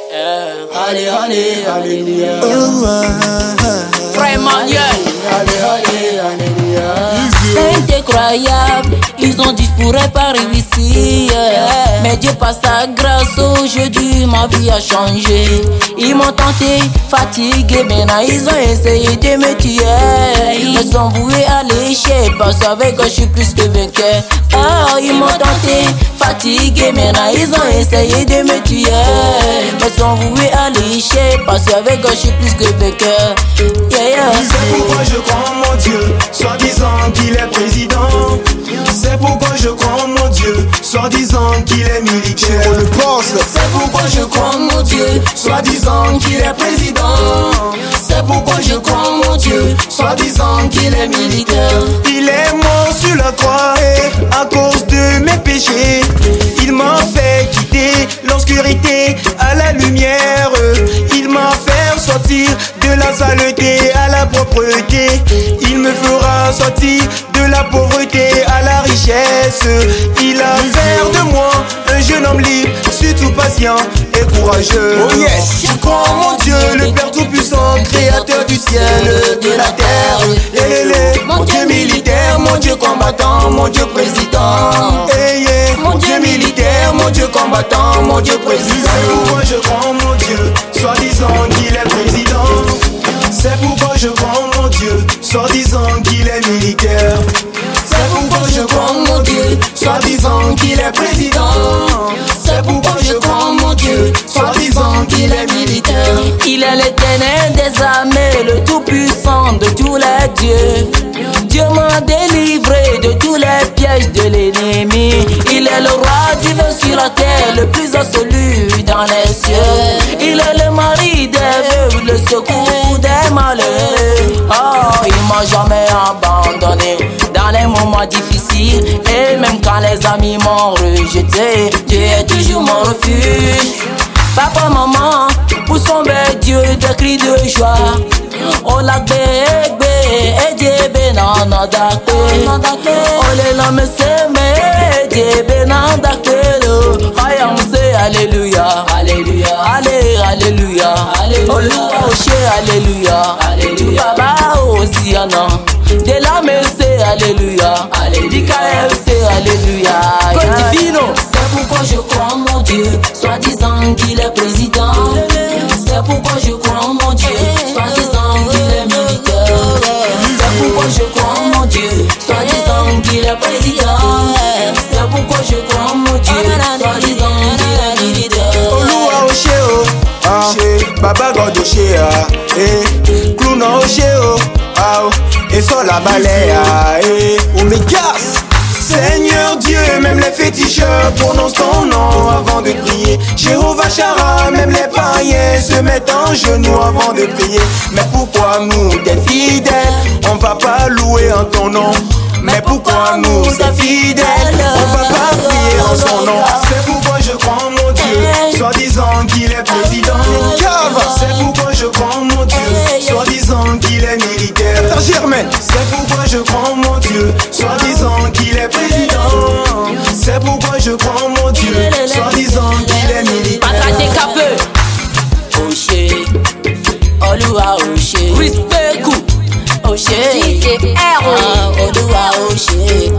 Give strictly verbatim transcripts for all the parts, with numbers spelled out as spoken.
Yeah. Allez, allez, alléluia. Frère Manuel. Allez, allez, alléluia. C'est incroyable, ils ont dit je pourrais pas réussir. Mais Dieu par sa grâce aujourd'hui ma vie a changé. Ils m'ont tenté, fatigué, maintenant ils ont essayé de me tuer. Ils me sont voués à l'échec, parce qu'avec eux je suis plus que vainqueur. Oh, ils m'ont tenté, fatigué, maintenant ils ont essayé de me tuer. Ils me sont voués à l'échec, parce qu'avec eux je suis plus que vainqueur. Yeah, yeah. C'est pourquoi je crois en mon Dieu, soi-disant qu'il est président. C'est pourquoi je crois en mon Dieu, soi-disant qu'il est militaire. On le pense. C'est pourquoi je crois en mon Dieu, Soi-disant qu'il est président. c'est pourquoi je crois en mon Dieu, Soi-disant qu'il est militaire. Il est mort sur la croix et à cause de mes péchés, il m'a fait quitter l'obscurité à la lumière. Il m'a fait sortir de la saleté à la propreté. Il me fera sortir de la pauvreté à la richesse. Il a fait de moi un jeune homme libre, surtout patient et courageux. Oh yes. Je crois en mon Dieu, le Père Tout-Puissant, créateur du ciel, de la terre. Lé, lé, lé. Mon Dieu militaire, mon Dieu combattant, mon Dieu président. Hey, yeah. Mon Dieu militaire, mon Dieu combattant, mon Dieu président. C'est pourquoi je crois en mon Dieu, soi-disant qu'il est président. C'est pourquoi je crois en mon Dieu, soi-disant qu'il est militaire. C'est pourquoi je crois en mon Dieu, soi-disant qu'il est président. C'est pourquoi je crois en mon Dieu, soi-disant qu'il est militaire. il est l'éternel des armées, le tout-puissant de tous les dieux. Dieu m'a délivré de tous les pièges de l'ennemi. Il est le roi divin sur la terre, le plus absolu dans les cieux. Il est le mari des veuves, le secours des malheureux. Oh, il m'a jamais abandonné dans les moments difficiles. Et même quand les amis m'ont rejeté, Dieu est toujours mon refuge. Papa, maman, pour sauver Dieu, des cris de joie. Oh la bébé, et Dieu benana dakpe. Oh les lames s'aiment, Dieu benana dakelo. Ayam se alléluia, alléluia, allé, alléluia, alléluia. Oh louche, alléluia, alléluia. Baba Osiana, des lames c'est alléluia, alléluia. C'est alléluia. Côte divino. C'est pourquoi je crois en mon Dieu, soi-disant qu'il est président. C'est pourquoi je crois en mon Dieu, soi-disant qu'il est militaire. C'est pourquoi je crois en mon Dieu, soi-disant qu'il est président. C'est pourquoi je crois en mon Dieu, soi-disant qu'il est militaire. Oluwa Oshe o, ah, Baba God Oshe ah, eh, Kluna Oshe o, ah, et sur la balaya, eh, Omegas. Seigneur Dieu, même les féticheurs prononcent ton nom avant de prier. Jéhovah Shara, même les païens se mettent en genoux avant de prier. Mais pourquoi nous, des fidèles, on va pas louer en ton nom? Mais pourquoi nous, des fidèles, on va pas prier en son nom? C'est pourquoi je crois en mon Dieu, soi-disant qu'il est président. C'est pourquoi je crois en mon Dieu, soi-disant qu'il est militaire. C'est pourquoi je crois en mon Dieu, soi-disant qu'il est président. C'est pourquoi je crois en mon Dieu, soi-disant qu'il est militaire. Patrate Capeux, Oshe, Oluwa Oshe, Respect Coup, Oshe, D J R, Oluwa Oshe.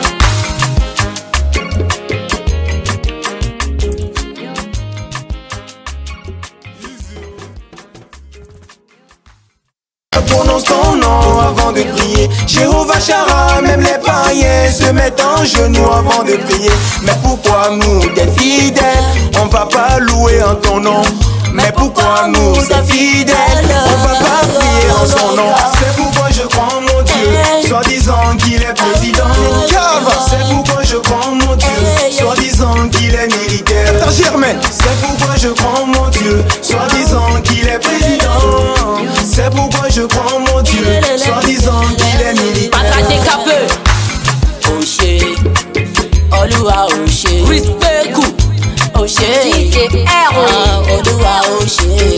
Prononce ton nom avant de prier. Jéhovah Shara, même les païens se mettent en genoux avant de prier. Mais pourquoi nous, des fidèles, on va pas louer en ton nom? Mais pourquoi nous, des fidèles, on va pas prier en son nom? C'est pourquoi je crois en mon Dieu, soi-disant qu'il est président. C'est pourquoi je crois en mon Dieu, soi-disant qu'il est militaire. C'est pourquoi je crois en mon Dieu, soi-disant qu'il est président. C'est pourquoi je crois en mon Dieu, soi-disant qu'il est militaire. Patrate Capeux, Oshe, Oluwa Oshe, Respect Coup, Oshe, D J R, Oluwa Oshe.